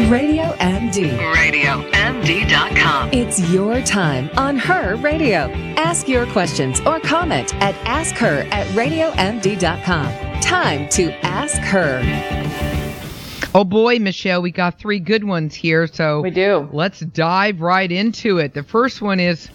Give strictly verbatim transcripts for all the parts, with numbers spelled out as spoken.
Radio M D. radio M D dot com. It's your time on Her Radio. Ask your questions or comment at ask her at radio M D dot com. Time to ask her. Oh boy, Michelle, we got three good ones here, so we do. Let's dive right into it. The first one is,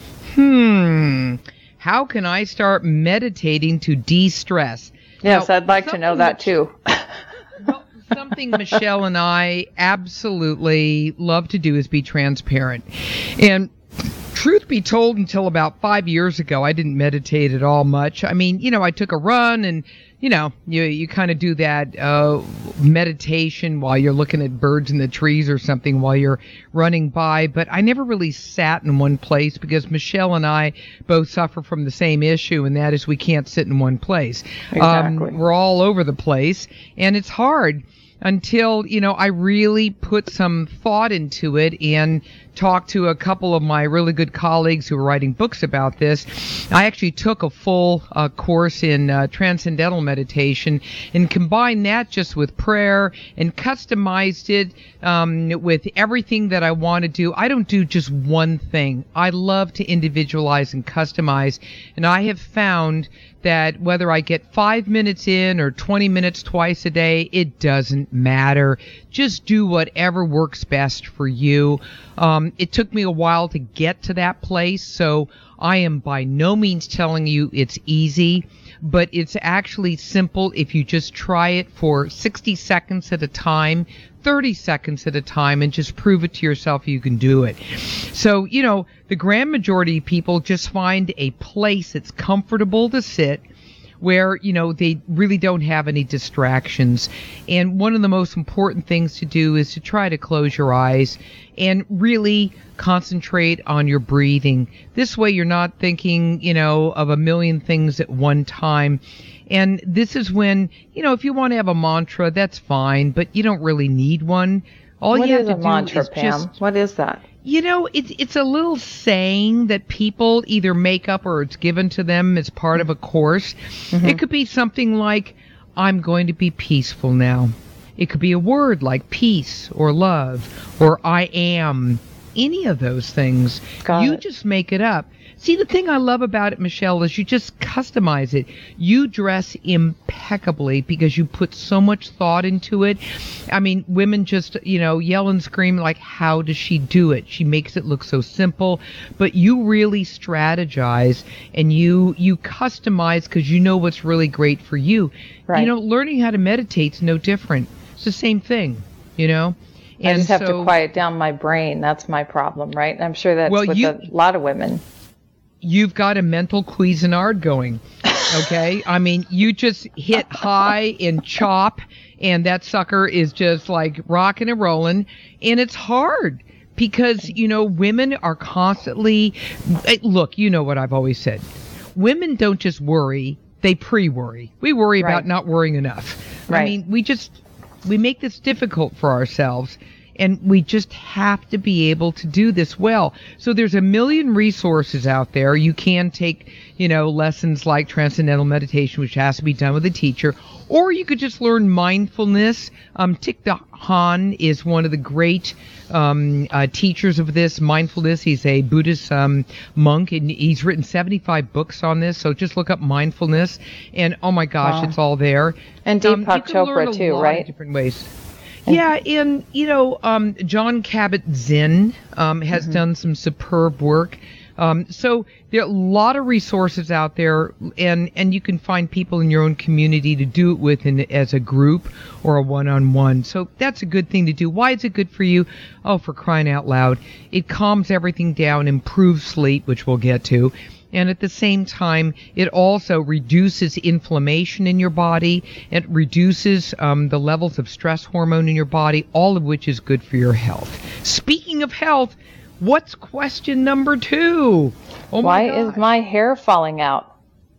hmm, how can I start meditating to de-stress? Yes, now, I'd like to know that too. Well, something Michelle and I absolutely love to do is be transparent. And truth be told, until about five years ago, I didn't meditate at all much. I mean, you know, I took a run and, you know, you you kind of do that uh, meditation while you're looking at birds in the trees or something while you're running by. But I never really sat in one place because Michelle and I both suffer from the same issue, and that is we can't sit in one place. Exactly. Um, we're all over the place, and it's hard until, you know, I really put some thought into it and talked to a couple of my really good colleagues who are writing books about this. I actually took a full uh, course in uh, transcendental meditation and combined that just with prayer and customized it um, with everything that I want to do. I don't do just one thing. I love to individualize and customize, and I have found that whether I get five minutes in or twenty minutes twice a day, it doesn't matter. Just do whatever works best for you. Um, it took me a while to get to that place, so I am by no means telling you it's easy, but it's actually simple if you just try it for sixty seconds at a time, thirty seconds at a time, and just prove it to yourself you can do it. So, you know, the grand majority of people just find a place that's comfortable to sit where, you know, they really don't have any distractions. And one of the most important things to do is to try to close your eyes and really concentrate on your breathing. This way you're not thinking, you know, of a million things at one time. And this is when, you know, if you want to have a mantra, that's fine, but you don't really need one. All what you have is to a do mantra, is Pam? just, What is that? you know, it's it's a little saying that people either make up or it's given to them as part of a course. Mm-hmm. It could be something like, I'm going to be peaceful now. It could be a word like peace or love or I am. Any of those things. Got you it. just make it up. See, the thing I love about it, Michelle, is you just customize it. You dress impeccably because you put so much thought into it. I mean, women just, you know, yell and scream like, how does she do it? She makes it look so simple. But you really strategize and you you customize because you know what's really great for you. Right. You know, learning how to meditate is no different. It's the same thing, you know? I And just have so, to quiet down my brain. That's my problem, right? And I'm sure that's Well, with you- a lot of women. You've got a mental Cuisinart going, okay? I mean, you just hit high in chop, and that sucker is just like rocking and rolling, and it's hard because, you know, women are constantly, look, you know what I've always said. Women don't just worry, they pre-worry. We worry Right. about not worrying enough. Right. I mean, we just, we make this difficult for ourselves. And we just have to be able to do this well. So there's a million resources out there. You can take, you know, lessons like transcendental meditation, which has to be done with a teacher, or you could just learn mindfulness. Um, Thich Nhat Hanh is one of the great um, uh, teachers of this mindfulness. He's a Buddhist um, monk, and he's written seventy-five books on this. So just look up mindfulness, and oh my gosh, Wow. it's all there. And Um, Deepak you can learn Chopra a too, lot of right? different ways. Yeah, and, you know, um, John Kabat-Zinn um, has Mm-hmm. done some superb work. Um, so there are a lot of resources out there, and, and you can find people in your own community to do it with in, as a group or a one-on-one. So that's a good thing to do. Why is it good for you? Oh, for crying out loud. It calms everything down, improves sleep, which we'll get to. And at the same time, it also reduces inflammation in your body. It reduces um, the levels of stress hormone in your body, all of which is good for your health. Speaking of health, what's question number two? Oh my Why gosh. is my hair falling out?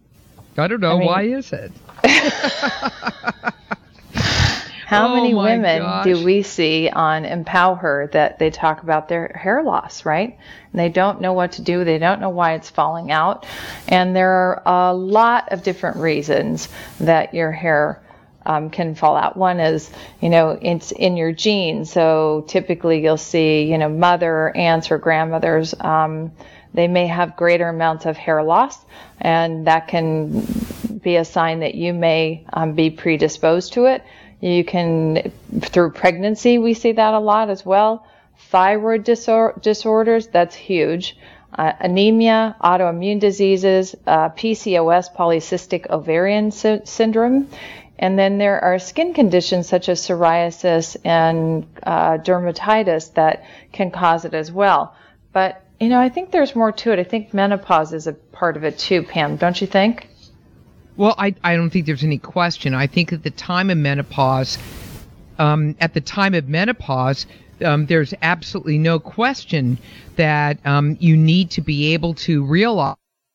I don't know. I mean- Why is it? How Oh many my women gosh. do we see on Empower Her that they talk about their hair loss, right? And they don't know what to do. They don't know why it's falling out. And there are a lot of different reasons that your hair um, can fall out. One is, you know, it's in your genes. So typically you'll see, you know, mother, aunts, or grandmothers, um, they may have greater amounts of hair loss, and that can be a sign that you may um, be predisposed to it. You can, through pregnancy, we see that a lot as well. Thyroid disor- disorders, that's huge. Uh, anemia, autoimmune diseases, uh, P C O S, polycystic ovarian sy- syndrome. And then there are skin conditions such as psoriasis and uh, dermatitis that can cause it as well. But, you know, I think there's more to it. I think menopause is a part of it too, Pam, don't you think? Well, I, I don't think there's any question. I think at the time of menopause, um, at the time of menopause, um, there's absolutely no question that um, you need to be able to realize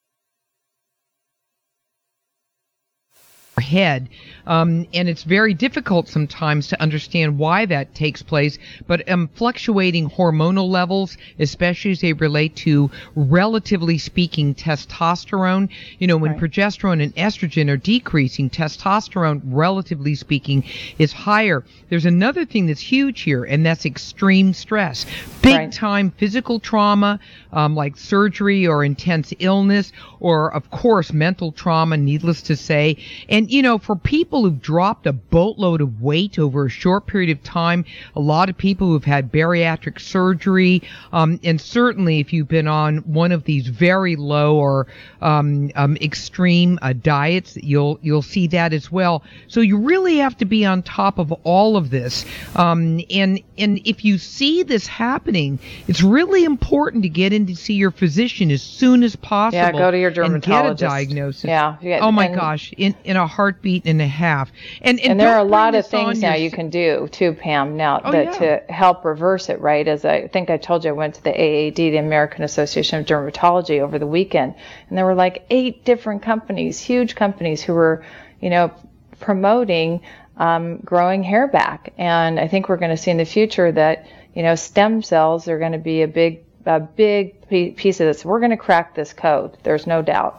head. Um, and it's very difficult sometimes to understand why that takes place. But um, fluctuating hormonal levels, especially as they relate to, relatively speaking, testosterone. You know, when right. progesterone and estrogen are decreasing, testosterone, relatively speaking, is higher. There's another thing that's huge here, and that's extreme stress. Big right. time physical trauma, um, like surgery or intense illness, or, of course, mental trauma, needless to say. And, you know, for people who've dropped a boatload of weight over a short period of time, a lot of people who've had bariatric surgery, um, and certainly if you've been on one of these very low or um, um, extreme uh, diets, you'll you'll see that as well. So you really have to be on top of all of this. Um, and and if you see this happening, it's really important to get in to see your physician as soon as possible. Yeah, go to your dermatologist. And get a diagnosis. Yeah. yeah oh my and, gosh, in in a heartbeat and a half. And and, and there are a lot of things now your... you can do too, Pam. Now oh, that yeah. to help reverse it, right? As I think I told you, I went to the A A D, the American Association of Dermatology, over the weekend, and there were like eight different companies, huge companies, who were, you know, promoting um, growing hair back. And I think we're going to see in the future that, you know, stem cells are going to be a big, a big piece of this. We're going to crack this code. There's no doubt.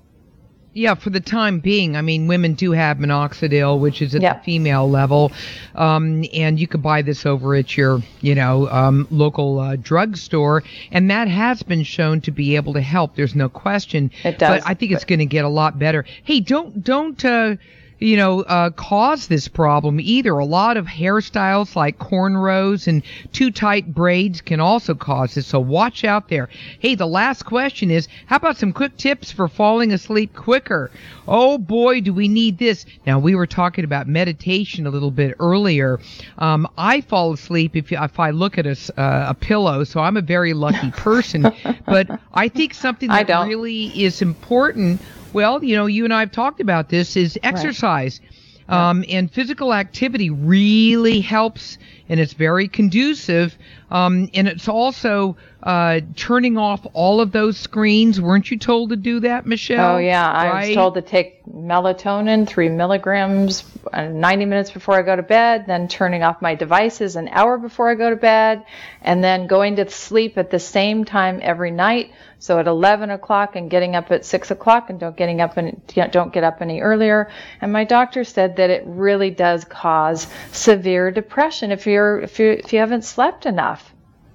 Yeah, for the time being. I mean, women do have minoxidil, which is at yeah. the female level, um, and you could buy this over at your, you know, um, local uh, drugstore, and that has been shown to be able to help. There's no question. It does. But I think it's going to get a lot better. Hey, don't don't. Uh, you know, uh, cause this problem either. A lot of hairstyles like cornrows and too tight braids can also cause this, so watch out there. Hey, the last question is, how about some quick tips for falling asleep quicker? Oh boy, do we need this. Now, we were talking about meditation a little bit earlier. Um, I fall asleep if, if I look at a, uh, a pillow, so I'm a very lucky person. But I think something that really is important, well, you know, you and I have talked about this, is exercise. Right. Um, and physical activity really helps, and it's very conducive. Um, and it's also uh, turning off all of those screens. Weren't you told to do that, Michelle? Oh, yeah. Right? I was told to take melatonin, three milligrams, uh, ninety minutes before I go to bed, then turning off my devices an hour before I go to bed, and then going to sleep at the same time every night. So at eleven o'clock and getting up at six o'clock, and don't getting up and don't get up any earlier. And my doctor said that it really does cause severe depression if you're if you if you haven't slept enough.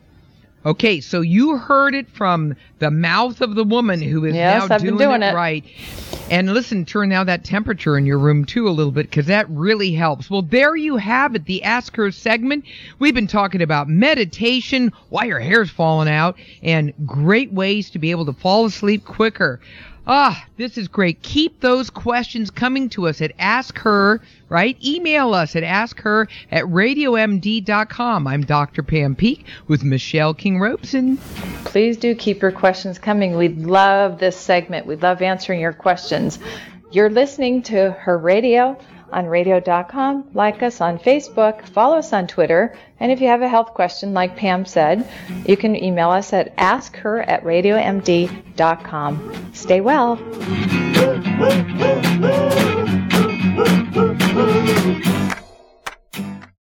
Okay, so you heard it from the mouth of the woman who is yes, now I've doing, been doing it, it right. And listen, turn down that temperature in your room too a little bit, because that really helps. Well, there you have it, the Ask Her segment. We've been talking about meditation, why your hair's falling out, and great ways to be able to fall asleep quicker. Ah, this is great. Keep those questions coming to us at Ask Her, right? Email us at ask her at radio m d dot com. I'm Doctor Pam Peeke with Michelle King-Robeson. Please do keep your questions coming. We love this segment. We love answering your questions. You're listening to Her Radio on radio dot com. Like us on Facebook. Follow us on Twitter. And if you have a health question, like Pam said, you can email us at ask her at radio m d dot com. Stay well.